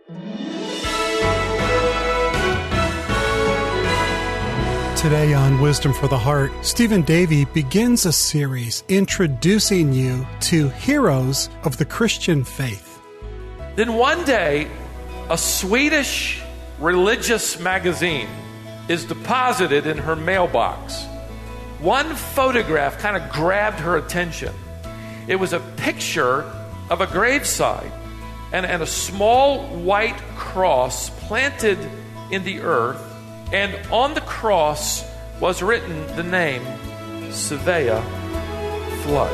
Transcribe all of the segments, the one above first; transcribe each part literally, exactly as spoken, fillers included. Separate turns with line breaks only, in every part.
Today on Wisdom for the Heart, Stephen Davey begins a series introducing you to heroes of the Christian faith.
Then one day, a Swedish religious magazine is deposited in her mailbox. One photograph kind of grabbed her attention. It was a picture of a gravesite and, and a small white cross planted in the earth. And on the cross was written the name Svea Flood.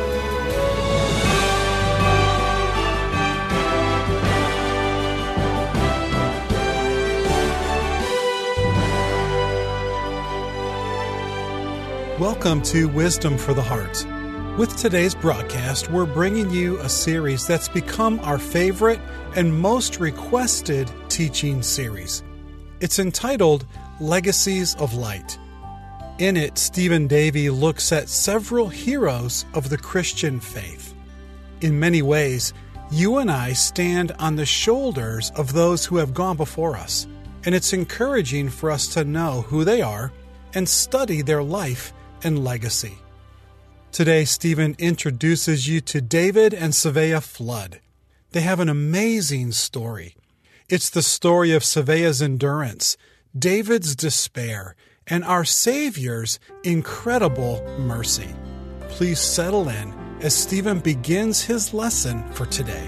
Welcome to Wisdom for the Heart. With today's broadcast, we're bringing you a series that's become our favorite and most requested teaching series. It's entitled Legacies of Light. In it, Stephen Davey looks at several heroes of the Christian faith. In many ways, you and I stand on the shoulders of those who have gone before us, and it's encouraging for us to know who they are and study their life and legacy. Today, Stephen introduces you to David and Svea Flood. They have an amazing story. It's the story of Svea's endurance, David's despair, and our Savior's incredible mercy. Please settle in as Stephen begins his lesson for today.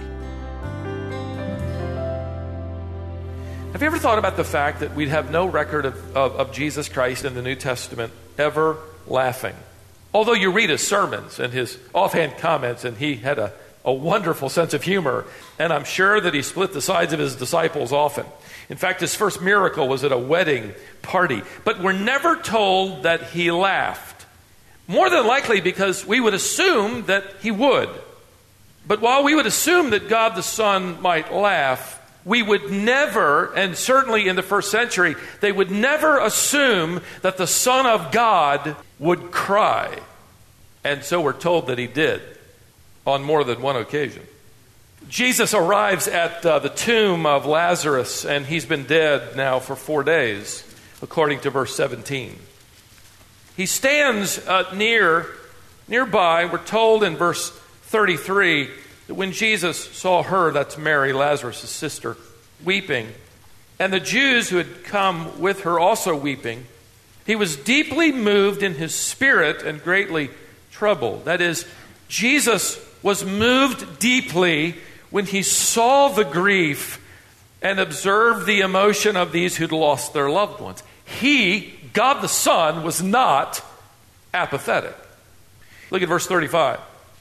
Have you ever thought about the fact that we'd have no record of, of, of Jesus Christ in the New Testament ever laughing? Although you read his sermons and his offhand comments, and he had a, a wonderful sense of humor, and I'm sure that he split the sides of his disciples often. In fact, his first miracle was at a wedding party. But we're never told that he laughed. More than likely because we would assume that he would. But while we would assume that God the Son might laugh, we would never, and certainly in the first century, they would never assume that the Son of God would cry. And so we're told that he did on more than one occasion. Jesus arrives at uh, the tomb of Lazarus, and he's been dead now for four days, according to verse seventeen. He stands uh, near, nearby. We're told in verse thirty-three that when Jesus saw her, that's Mary, Lazarus' sister, weeping, and the Jews who had come with her also weeping, he was deeply moved in his spirit and greatly troubled. That is, Jesus was moved deeply when he saw the grief and observed the emotion of these who'd lost their loved ones. He, God the Son, was not apathetic. Look at verse thirty-five.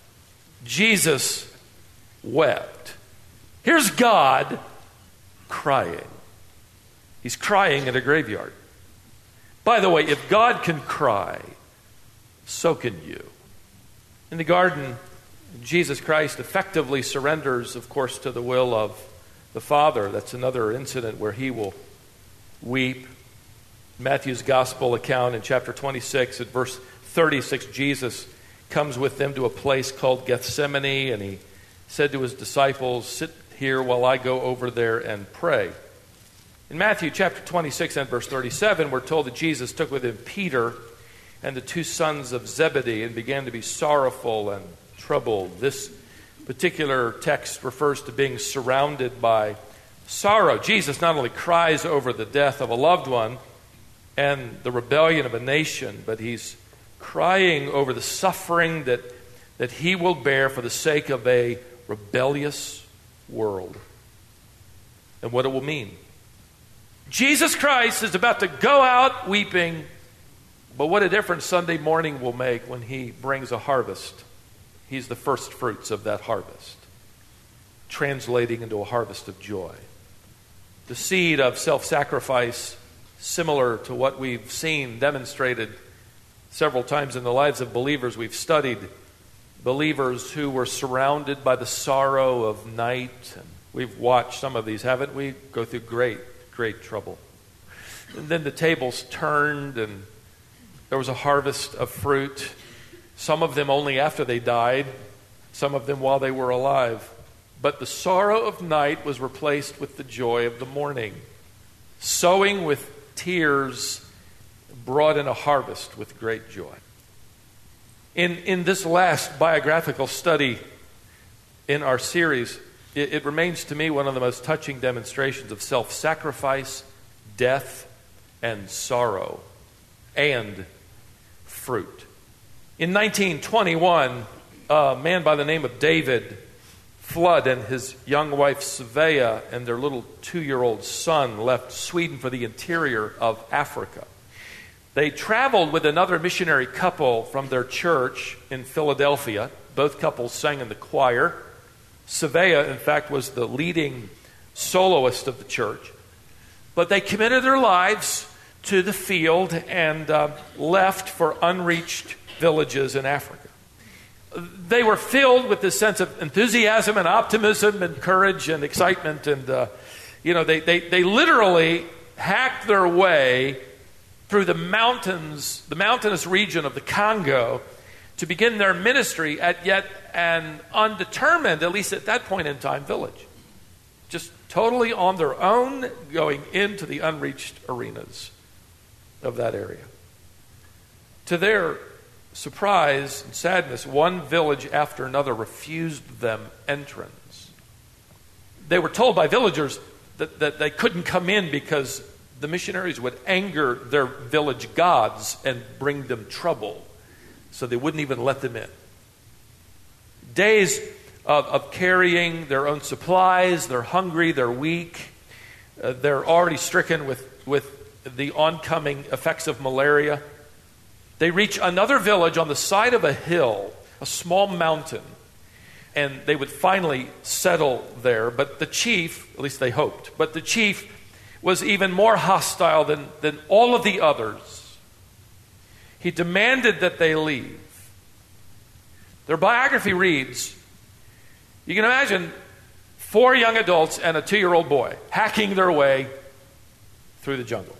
Jesus wept. Here's God crying. He's crying at a graveyard. By the way, if God can cry, so can you. In the garden, Jesus Christ effectively surrenders, of course, to the will of the Father. That's another incident where he will weep. Matthew's gospel account in chapter twenty-six, at verse thirty-six, Jesus comes with them to a place called Gethsemane, and he said to his disciples, "Sit here while I go over there and pray." In Matthew chapter twenty-six and verse thirty-seven, we're told that Jesus took with him Peter and the two sons of Zebedee and began to be sorrowful and troubled. This particular text refers to being surrounded by sorrow. Jesus not only cries over the death of a loved one and the rebellion of a nation, but he's crying over the suffering that, that he will bear for the sake of a rebellious world and what it will mean. Jesus Christ is about to go out weeping, but what a difference Sunday morning will make when he brings a harvest. He's the first fruits of that harvest, translating into a harvest of joy. The seed of self-sacrifice, similar to what we've seen demonstrated several times in the lives of believers. We've studied believers who were surrounded by the sorrow of night. And we've watched some of these, haven't we? Go through great, great trouble. And then the tables turned and there was a harvest of fruit. Some of them only after they died, some of them while they were alive. But the sorrow of night was replaced with the joy of the morning. Sowing with tears brought in a harvest with great joy. In, in this last biographical study in our series, it, it remains to me one of the most touching demonstrations of self-sacrifice, death, and sorrow, and fruit. In nineteen twenty-one, a man by the name of David Flood and his young wife Svea and their little two-year-old son left Sweden for the interior of Africa. They traveled with another missionary couple from their church in Philadelphia. Both couples sang in the choir. Svea, in fact, was the leading soloist of the church. But they committed their lives to the field and uh, left for unreached villages in Africa. They were filled with this sense of enthusiasm and optimism and courage and excitement. And, uh, you know, they, they, they literally hacked their way through the mountains, the mountainous region of the Congo to begin their ministry at yet an undetermined, at least at that point in time, village. Just totally on their own, going into the unreached arenas of that area. To their surprise and sadness, one village after another refused them entrance. They were told by villagers that, that they couldn't come in because the missionaries would anger their village gods and bring them trouble. So they wouldn't even let them in. Days of, of carrying their own supplies, they're hungry, they're weak, uh, they're already stricken with, with the oncoming effects of malaria. They reach another village on the side of a hill, a small mountain, and they would finally settle there. But the chief, at least they hoped, but the chief was even more hostile than, than all of the others. He demanded that they leave. Their biography reads, you can imagine four young adults and a two-year-old boy hacking their way through the jungle.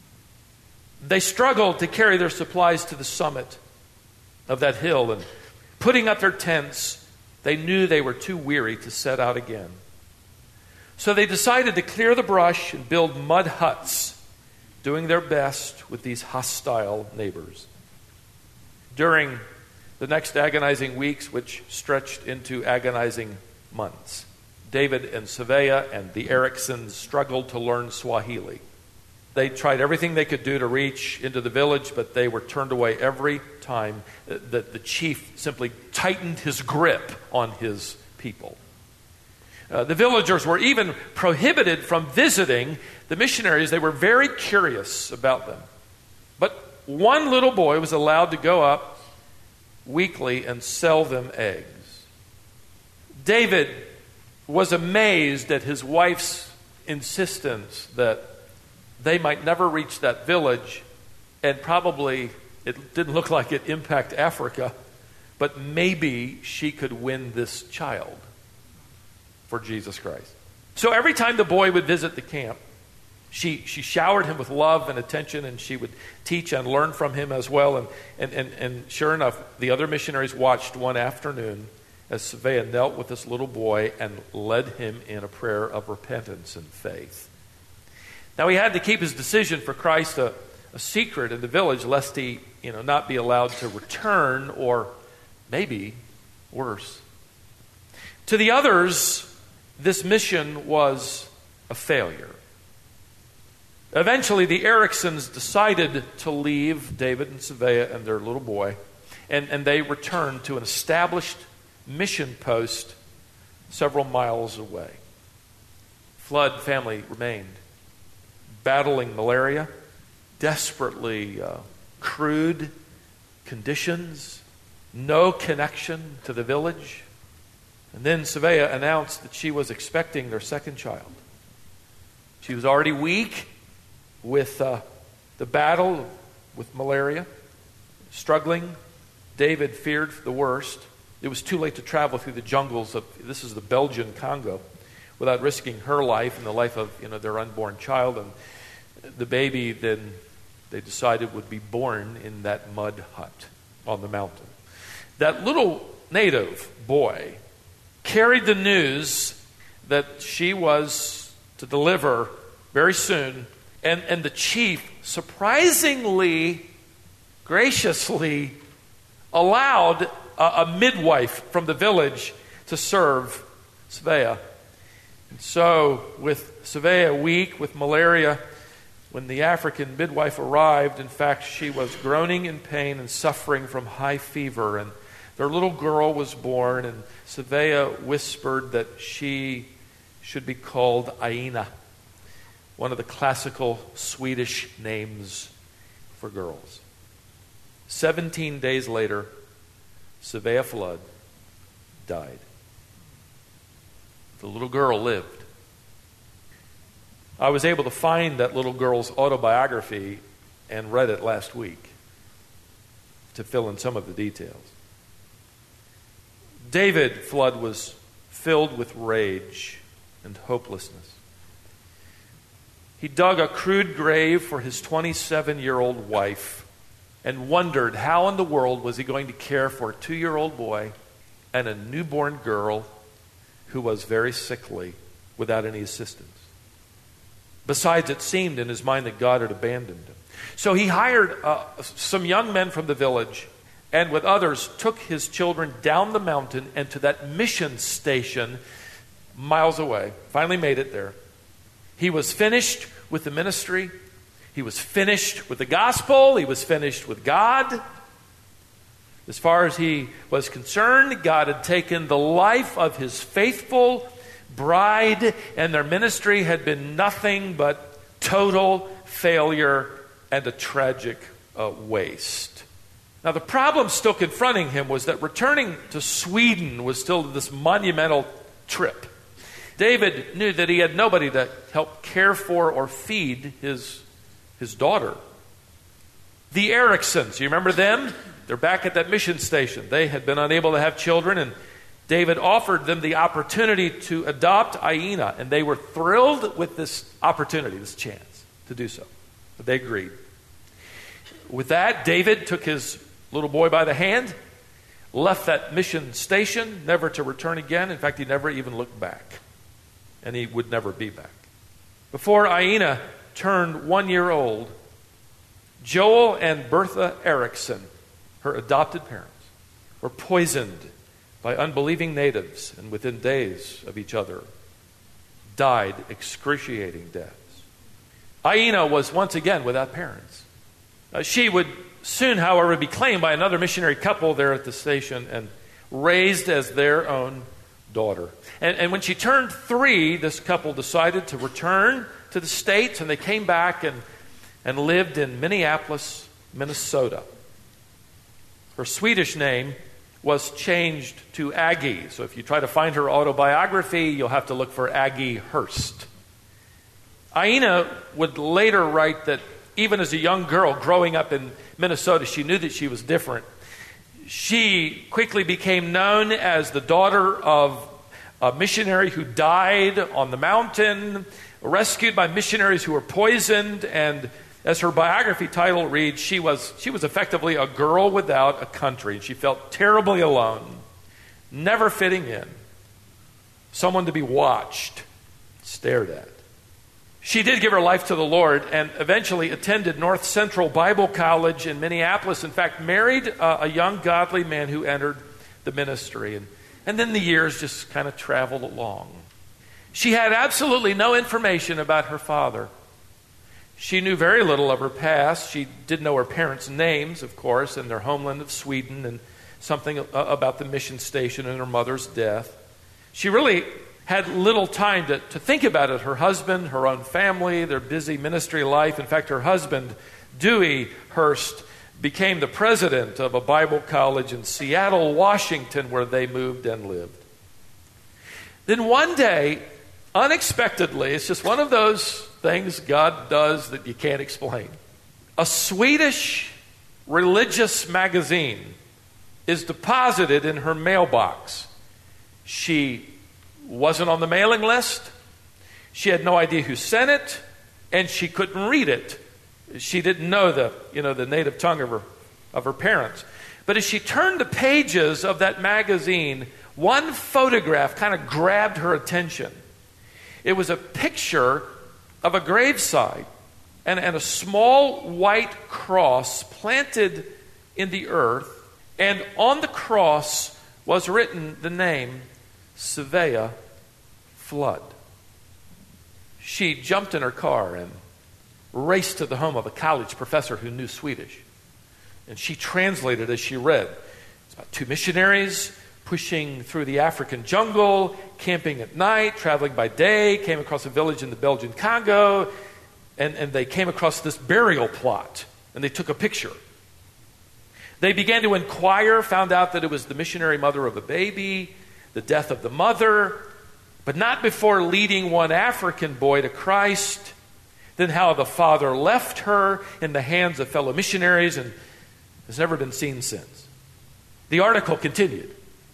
They struggled to carry their supplies to the summit of that hill, and putting up their tents, they knew they were too weary to set out again. So they decided to clear the brush and build mud huts, doing their best with these hostile neighbors. During the next agonizing weeks, which stretched into agonizing months, David and Svea and the Ericksons struggled to learn Swahili. They tried everything they could do to reach into the village, but they were turned away every time that the chief simply tightened his grip on his people. Uh, the villagers were even prohibited from visiting the missionaries. They were very curious about them. But one little boy was allowed to go up weekly and sell them eggs. David was amazed at his wife's insistence that they might never reach that village, and probably it didn't look like it impact Africa, but maybe she could win this child for Jesus Christ. So every time the boy would visit the camp, she she showered him with love and attention, and she would teach and learn from him as well. And and, and, and sure enough, the other missionaries watched one afternoon as Svea knelt with this little boy and led him in a prayer of repentance and faith. Now, he had to keep his decision for Christ a, a secret in the village, lest he, you know, not be allowed to return, or maybe worse. To the others, this mission was a failure. Eventually, the Ericksons decided to leave David and Svea and their little boy, and, and they returned to an established mission post several miles away. Flood family remained, battling malaria, desperately uh, crude conditions, no connection to the village. And then Svea announced that she was expecting their second child. She was already weak with uh, the battle with malaria, struggling. David feared the worst. It was too late to travel through the jungles of, this is the Belgian Congo, without risking her life and the life of, you know, their unborn child. And the baby then, they decided, would be born in that mud hut on the mountain. That little native boy carried the news that she was to deliver very soon. And, and the chief surprisingly, graciously allowed a, a midwife from the village to serve Svea. And so, with Svea weak with malaria, when the African midwife arrived, in fact, she was groaning in pain and suffering from high fever. And their little girl was born, and Svea whispered that she should be called Aina, one of the classical Swedish names for girls. Seventeen days later, Svea Flood died. The little girl lived. I was able to find that little girl's autobiography and read it last week to fill in some of the details. David Flood was filled with rage and hopelessness. He dug a crude grave for his twenty-seven-year-old wife and wondered how in the world was he going to care for a two-year-old boy and a newborn girl who was very sickly without any assistance. Besides, it seemed in his mind that God had abandoned him. So he hired uh, some young men from the village and with others took his children down the mountain and to that mission station miles away. Finally made it there. He was finished with the ministry. He was finished with the gospel. He was finished with God. As far as he was concerned, God had taken the life of his faithful bride, and their ministry had been nothing but total failure and a tragic uh, waste. Now, the problem still confronting him was that returning to Sweden was still this monumental trip. David knew that he had nobody to help care for or feed his, his daughter. The Ericsons, you remember them? They're back at that mission station. They had been unable to have children, and David offered them the opportunity to adopt Aina, and they were thrilled with this opportunity, this chance to do so. But they agreed. With that, David took his little boy by the hand, left that mission station, never to return again. In fact, he never even looked back, and he would never be back. Before Aina turned one year old, Joel and Bertha Erickson, her adopted parents, were poisoned by unbelieving natives, and within days of each other, died excruciating deaths. Aina was once again without parents. Uh, she would soon, however, be claimed by another missionary couple there at the station and raised as their own daughter. And, and when she turned three, this couple decided to return to the States, and they came back and, and lived in Minneapolis, Minnesota. Her Swedish name was changed to Aggie. So if you try to find her autobiography, you'll have to look for Aggie Hurst. Aina would later write that even as a young girl growing up in Minnesota, she knew that she was different. She quickly became known as the daughter of a missionary who died on the mountain, rescued by missionaries who were poisoned, and as her biography title reads, she was she was effectively a girl without a country. She felt terribly alone, never fitting in, someone to be watched, stared at. She did give her life to the Lord and eventually attended North Central Bible College in Minneapolis. In fact, married a, a young godly man who entered the ministry. And, and then the years just kind of traveled along. She had absolutely no information about her father. She knew very little of her past. She did know her parents' names, of course, and their homeland of Sweden, and something about the mission station and her mother's death. She really had little time to, to think about it. Her husband, her own family, their busy ministry life. In fact, her husband, Dewey Hurst, became the president of a Bible college in Seattle, Washington, where they moved and lived. Then one day, unexpectedly, it's just one of those things God does that you can't explain. A Swedish religious magazine is deposited in her mailbox. She wasn't on the mailing list. She had no idea who sent it, and she couldn't read it. She didn't know the, you know, the native tongue of her, of her parents. But as she turned the pages of that magazine, one photograph kind of grabbed her attention. It was a picture of a graveside and, and a small white cross planted in the earth, and on the cross was written the name Svea Flood. She jumped in her car and raced to the home of a college professor who knew Swedish. And she translated as she read. It's about two missionaries pushing through the African jungle, camping at night, traveling by day, came across a village in the Belgian Congo, and, and they came across this burial plot, and they took a picture. They began to inquire, found out that it was the missionary mother of a baby, the death of the mother, but not before leading one African boy to Christ, then how the father left her in the hands of fellow missionaries and has never been seen since. The article continued.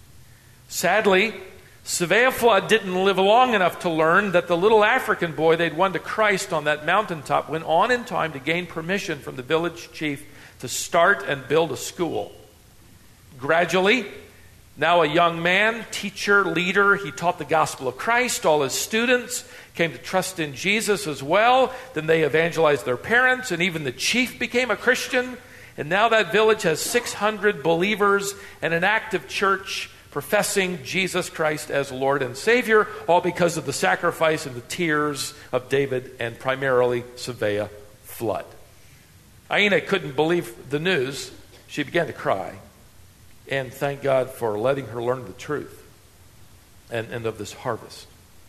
Sadly, Svea Flood didn't live long enough to learn that the little African boy they'd won to Christ on that mountaintop went on in time to gain permission from the village chief to start and build a school. Gradually, now a young man, teacher, leader, he taught the gospel of Christ. All his students came to trust in Jesus as well. Then they evangelized their parents, and even the chief became a Christian. And now that village has six hundred believers and an active church professing Jesus Christ as Lord and Savior, all because of the sacrifice and the tears of David and primarily Svea Flood. Aina couldn't believe the news. She began to cry and thank God for letting her learn the truth and, and of this harvest.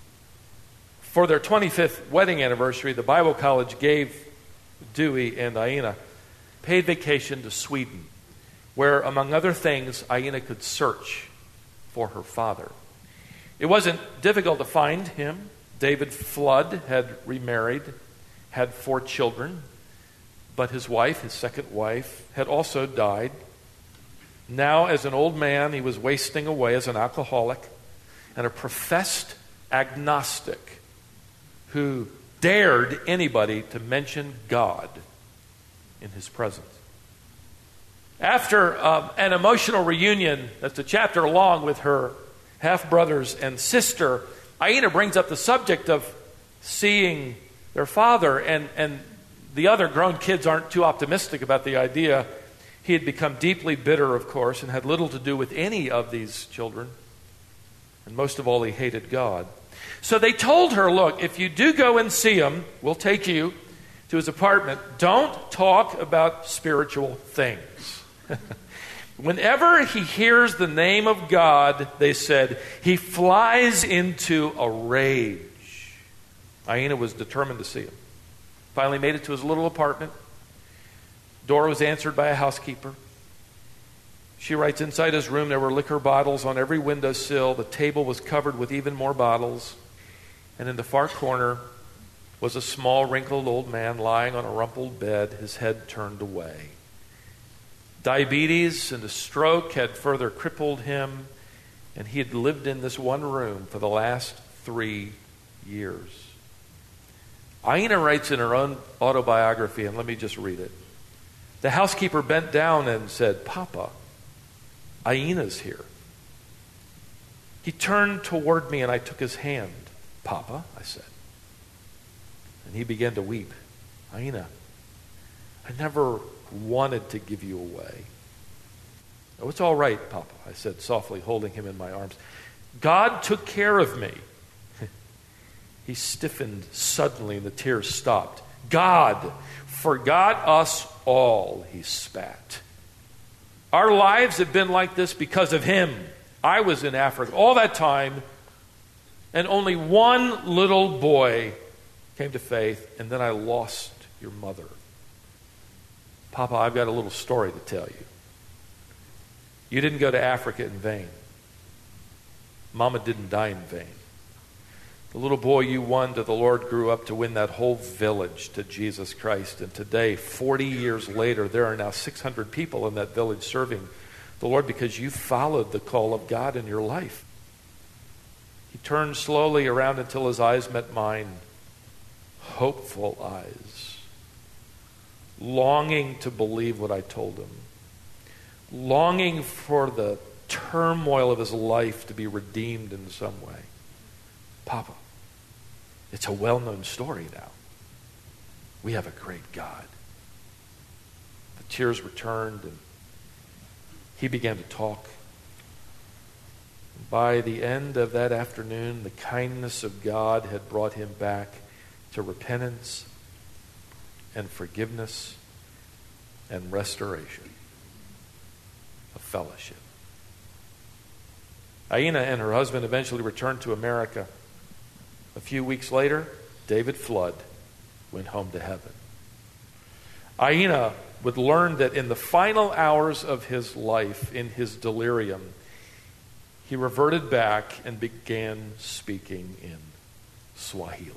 For their twenty-fifth wedding anniversary, the Bible College gave Dewey and Aina paid vacation to Sweden, where, among other things, Aina could search for her father. It wasn't difficult to find him. David Flood had remarried, had four children, but his wife, his second wife, had also died. Now, as an old man, he was wasting away as an alcoholic and a professed agnostic who dared anybody to mention God in his presence. After um, an emotional reunion that's a chapter long with her half-brothers and sister, Aina brings up the subject of seeing their father, and, and the other grown kids aren't too optimistic about the idea. He had become deeply bitter, of course, and had little to do with any of these children. And most of all, he hated God. So they told her, look, if you do go and see him, we'll take you to his apartment. Don't talk about spiritual things. Whenever he hears the name of God, they said, he flies into a rage. Aina was determined to see him. Finally made it to his little apartment. Door was answered by a housekeeper. She writes, inside his room there were liquor bottles on every windowsill. The table was covered with even more bottles. And in the far corner was a small, wrinkled old man lying on a rumpled bed, his head turned away. Diabetes and a stroke had further crippled him, and he had lived in this one room for the last three years. Aina writes in her own autobiography, and let me just read it. The housekeeper bent down and said, Papa, Aina's here. He turned toward me and I took his hand. Papa, I said. And he began to weep. Aina, I never wanted to give you away. Oh, it's all right, Papa, I said softly, holding him in my arms. God took care of me. He stiffened suddenly and the tears stopped. God forgot us all, he spat. Our lives have been like this because of him. I was in Africa all that time, and only one little boy came to faith, and then I lost your mother. Papa, I've got a little story to tell you. You didn't go to Africa in vain. Mama didn't die in vain. The little boy you won to the Lord grew up to win that whole village to Jesus Christ. And today, forty years later, there are now six hundred people in that village serving the Lord because you followed the call of God in your life. He turned slowly around until his eyes met mine. Hopeful eyes. Longing to believe what I told him. Longing for the turmoil of his life to be redeemed in some way. Papa, it's a well-known story now. We have a great God. The tears returned and he began to talk. By the end of that afternoon, the kindness of God had brought him back to repentance and forgiveness and restoration of fellowship. Aina and her husband eventually returned to America. A few weeks later, David Flood went home to heaven. Aina would learn that in the final hours of his life, in his delirium, he reverted back and began speaking in Swahili.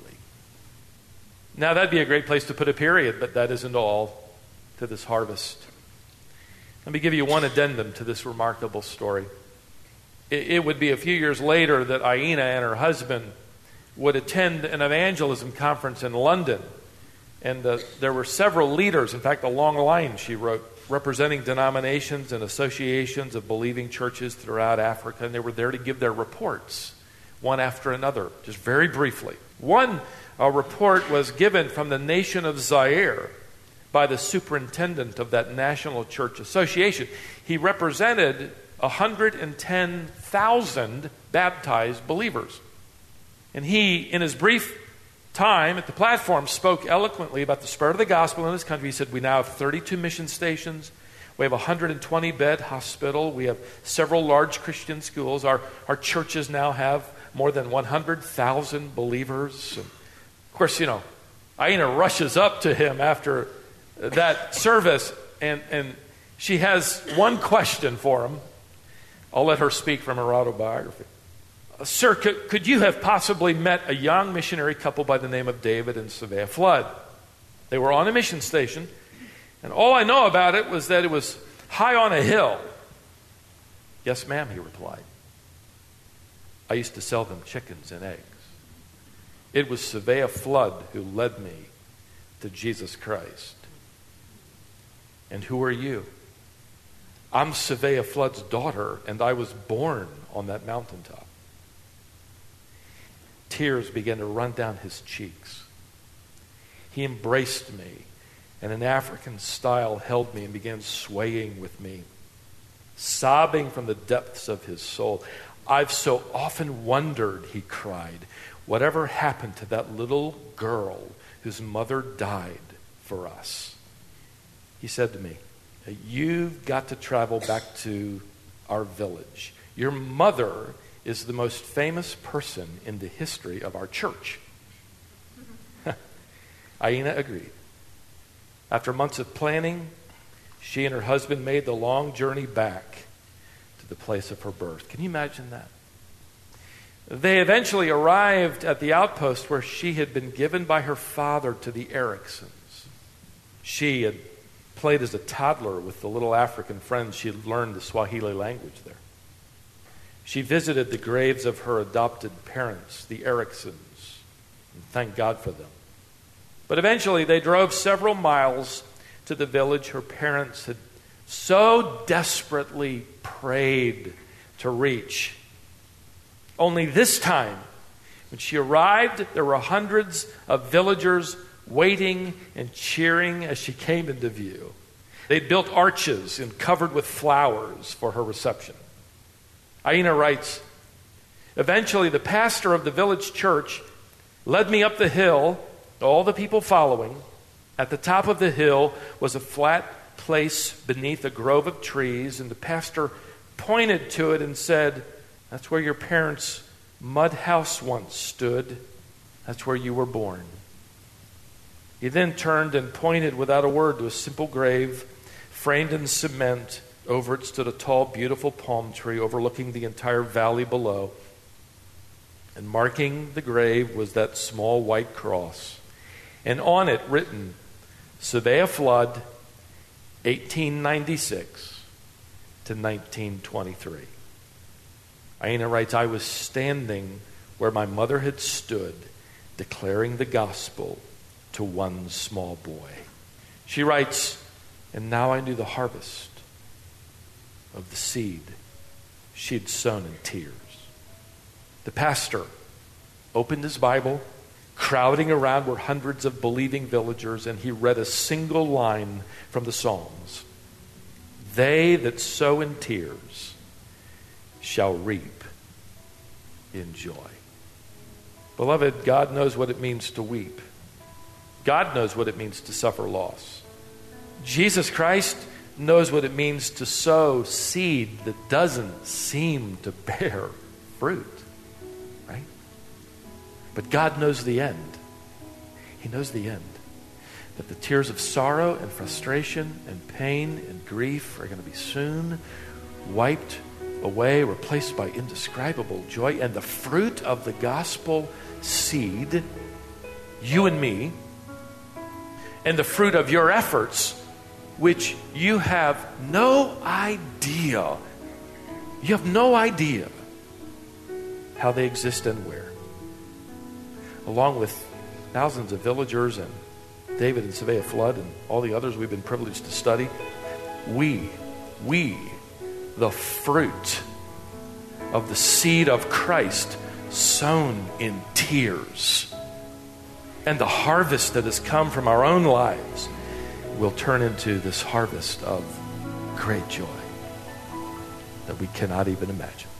Now, that'd be a great place to put a period, but that isn't all to this harvest. Let me give you one addendum to this remarkable story. It, it would be a few years later that Aina and her husband would attend an evangelism conference in London. And uh, there were several leaders, in fact, a long line, she wrote, representing denominations and associations of believing churches throughout Africa, and they were there to give their reports, one after another, just very briefly. One uh, report was given from the nation of Zaire by the superintendent of that national church association. He represented one hundred ten thousand baptized believers. And he, in his brief time at the platform, spoke eloquently about the spread of the gospel in this country. He said, we now have thirty-two mission stations. We have a one hundred twenty bed hospital. We have several large Christian schools. Our, our churches now have more than one hundred thousand believers. And of course, you know, Aina rushes up to him after that service, and, and she has one question for him. I'll let her speak from her autobiography. Sir, could, could you have possibly met a young missionary couple by the name of David and Savea Flood? They were on a mission station, and all I know about it was that it was high on a hill. Yes, ma'am, he replied. I used to sell them chickens and eggs. It was Savea Flood who led me to Jesus Christ. And who are you? I'm Savea Flood's daughter, and I was born on that mountaintop. Tears began to run down his cheeks. He embraced me and in African style held me and began swaying with me, sobbing from the depths of his soul. I've so often wondered, he cried, whatever happened to that little girl whose mother died for us. He said to me, you've got to travel back to our village. Your mother is the most famous person in the history of our church. Aina agreed. After months of planning, she and her husband made the long journey back to the place of her birth. Can you imagine that? They eventually arrived at the outpost where she had been given by her father to the Ericksons. She had played as a toddler with the little African friends. She had learned the Swahili language there. She visited the graves of her adopted parents, the Ericksons, and thanked God for them. But eventually they drove several miles to the village her parents had so desperately prayed to reach. Only this time, when she arrived, there were hundreds of villagers waiting and cheering as she came into view. They'd built arches and covered with flowers for her reception. Aina writes, eventually the pastor of the village church led me up the hill, all the people following. At the top of the hill was a flat place beneath a grove of trees, and the pastor pointed to it and said, that's where your parents' mud house once stood. That's where you were born. He then turned and pointed without a word to a simple grave framed in cement. Over it stood a tall, beautiful palm tree overlooking the entire valley below. And marking the grave was that small white cross. And on it written, Savea Flood, eighteen ninety-six to nineteen twenty-three. Aina writes, I was standing where my mother had stood, declaring the gospel to one small boy. She writes, and now I knew the harvest of the seed she had sown in tears. The pastor opened his Bible. Crowding around were hundreds of believing villagers, and he read a single line from the Psalms. They that sow in tears shall reap in joy. Beloved, God knows what it means to weep. God knows what it means to suffer loss. Jesus Christ knows what it means to sow seed that doesn't seem to bear fruit. Right? But God knows the end. He knows the end. That the tears of sorrow and frustration and pain and grief are going to be soon wiped away, replaced by indescribable joy. And the fruit of the gospel seed, you and me, and the fruit of your efforts, which you have no idea, you have no idea how they exist and where. Along with thousands of villagers and David and Saveah Flood and all the others we've been privileged to study, we, we, the fruit of the seed of Christ sown in tears, and the harvest that has come from our own lives will turn into this harvest of great joy that we cannot even imagine.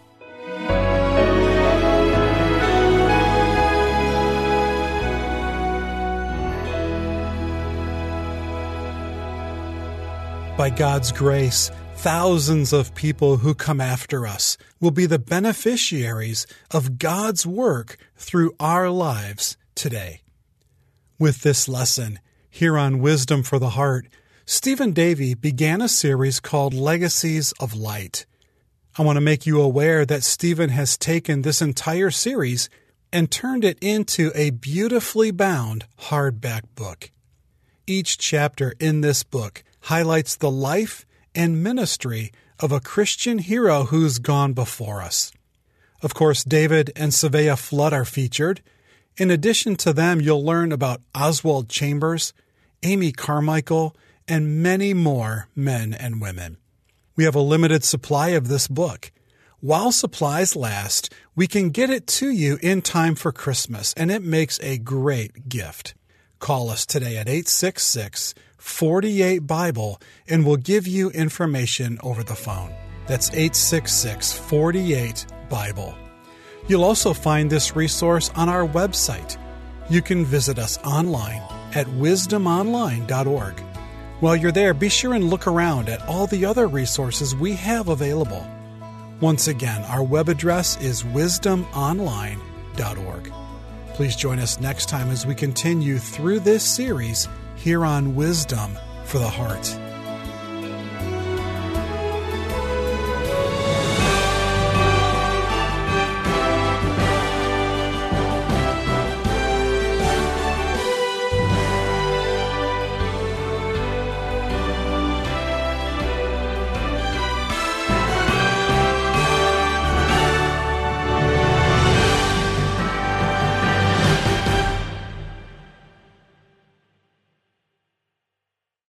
By God's grace, thousands of people who come after us will be the beneficiaries of God's work through our lives today. With this lesson, here on Wisdom for the Heart, Stephen Davey began a series called Legacies of Light. I want to make you aware that Stephen has taken this entire series and turned it into a beautifully bound hardback book. Each chapter in this book highlights the life and ministry of a Christian hero who's gone before us. Of course, David and Saveah Flood are featured. In addition to them, you'll learn about Oswald Chambers, Amy Carmichael, and many more men and women. We have a limited supply of this book. While supplies last, we can get it to you in time for Christmas, and it makes a great gift. Call us today at eight six six, four eight, Bible, and we'll give you information over the phone. That's eight six six, four eight, Bible. You'll also find this resource on our website. You can visit us online at wisdom online dot org. While you're there, be sure and look around at all the other resources we have available. Once again, our web address is wisdom online dot org. Please join us next time as we continue through this series here on Wisdom for the Heart.